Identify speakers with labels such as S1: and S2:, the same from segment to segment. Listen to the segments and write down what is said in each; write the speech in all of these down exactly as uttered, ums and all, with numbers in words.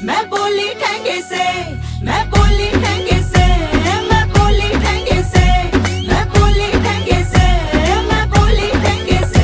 S1: मैं बोली ठेंगे से, मैं बोली ठेंगे से, मैं बोली ठेंगे से, मैं बोली ठेंगे से, मैं बोली ठेंगे से।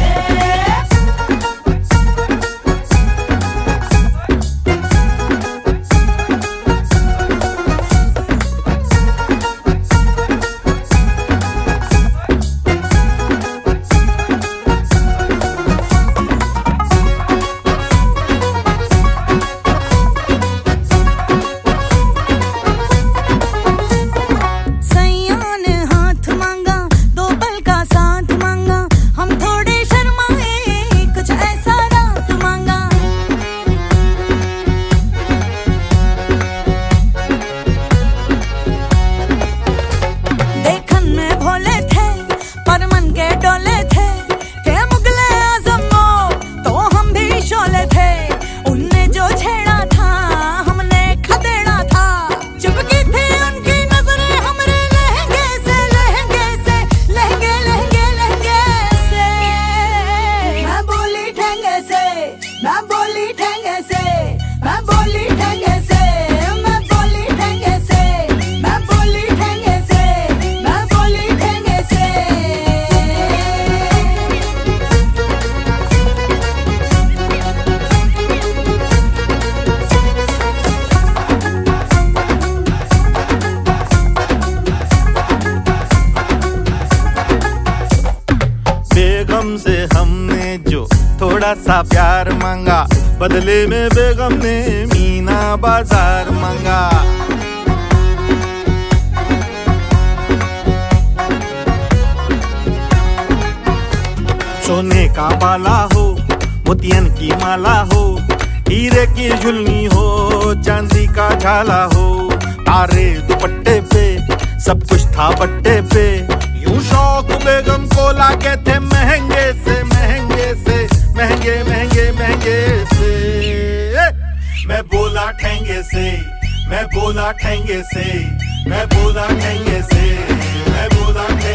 S1: मैं बोली ठेंगे से, मैं बोली ठेंगे से, मैं बोली ठेंगे से, मैं बोली ठेंगे से, मैं बोली ठेंगे से।
S2: बेगम से हमने जो थोड़ा सा प्यार मांगा, बदले में बेगम ने मीना बाजार मांगा। सोने का बाला हो, मोतियन की माला हो, हीरे की झुलनी हो, चांदी का झाला हो, तारे दुपट्टे पे सब कुछ था पट्टे पे। यूं शौक बेगम को लागे थे महंगे से महंगे से महंगे महंगे महंगे से। मैं बोला ठेंगे से, मैं बोला ठेंगे से, मैं बोला ठेंगे से, मैं बोला ठेंगे से।